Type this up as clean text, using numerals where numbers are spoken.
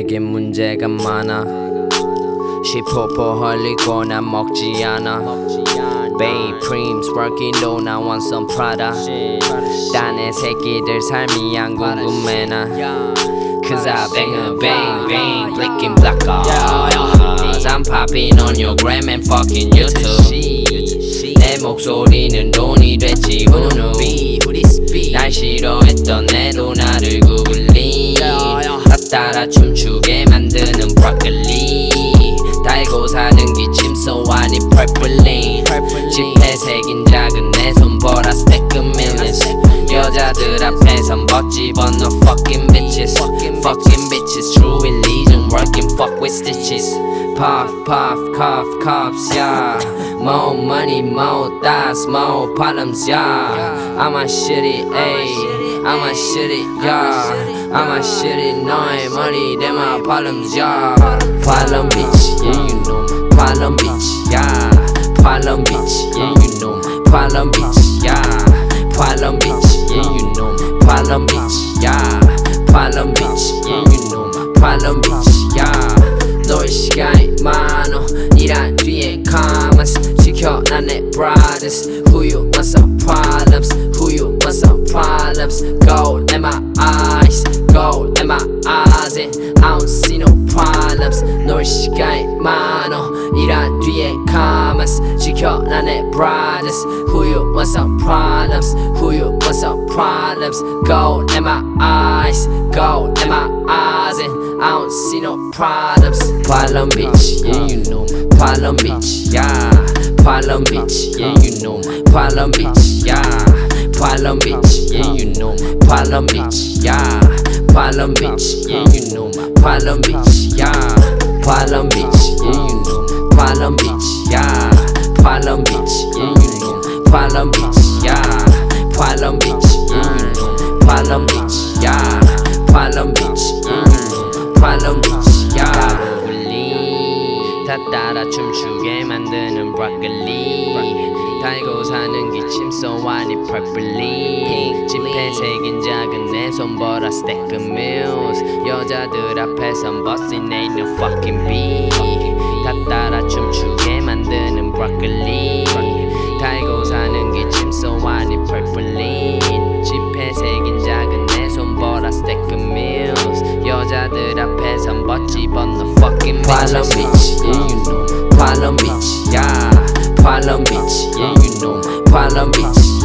내겐 문제가 많아. 시포포 흘리고 난 먹지 않아. Babe, Preem's working though I want some Prada. 딴애 새끼들 삶이 안 궁금해 나. Cause I bang a bang bang flicking black eyes. I'm popping on your gram and fucking YouTube. 내 목소리는 돈이 됐지 who knew. 날 싫어했던 애도 나를 구글리. 나 따라 춤추게 만드는 브로콜리. 달고 사는 기침 so I need purpling. 집에 새긴 작은 내 손보라 stack a millions. 여자들 앞에선 멋지 but no fucking bitches. Fucking bitches true religion working fuck with stitches. Puff puff cough coughs yeah. More money more thoughts more problems yeah. I'm a shitty ayy. I'm a shitty yeah. I'm a shitty 너의 money they're my problems yeah. Problem bitch yeah you know. Problem bitch yeah. Problem bitch yeah you know. Problem bitch yeah. Problem bitch yeah you know. Problem bitch yeah. Problem bitch yeah you know. Problem bitch yeah. 너의 시간이 많어. 일한 뒤에 comments 지켜난 내 brothers. Who you want some problems? Who you want some problems? Gold in my eyes. Gold in my eyes and I don't see no problems. 너의 시간이 많어. 일한 뒤에 comments 지켜난 내 brothers. Who you want some problems? Who you want some problems? Gold in my eyes. Gold in my eyes and I don't see no problems. Problem bitch, yeah you know. Problem bitch, yeah. Problem bitch, yeah you know. Problem bitch, yeah. Problem bitch, yeah you know. Problem bitch, yeah. Problem bitch, yeah you know. Problem bitch, yeah. Problem bitch, yeah you know. Problem bitch, yeah. Problem bitch, yeah you know. Problem bitch, yeah. Problem bitch, yeah you know. Problem bitch, yeah. Problem bitch, yeah you know. Problem bitch, yeah. 다 따라 춤추게 만드는 브로콜리. 달고 사는 기침 so I need purpley. 집에 새긴 작은 내 손보라 stack of meals. 여자들 앞에선 bustin' ain't no fucking beat. 다 따라 춤추게 만드는 브로콜리. 달고 사는 기침 so I need purpley. 집에 새긴 작은 내 손보라 stack of meals. 여자들 앞에선 멋지 but no fucking problem bitch yeah you know. Problem bitch yeah. Problem bitch yeah you know. Problem bitch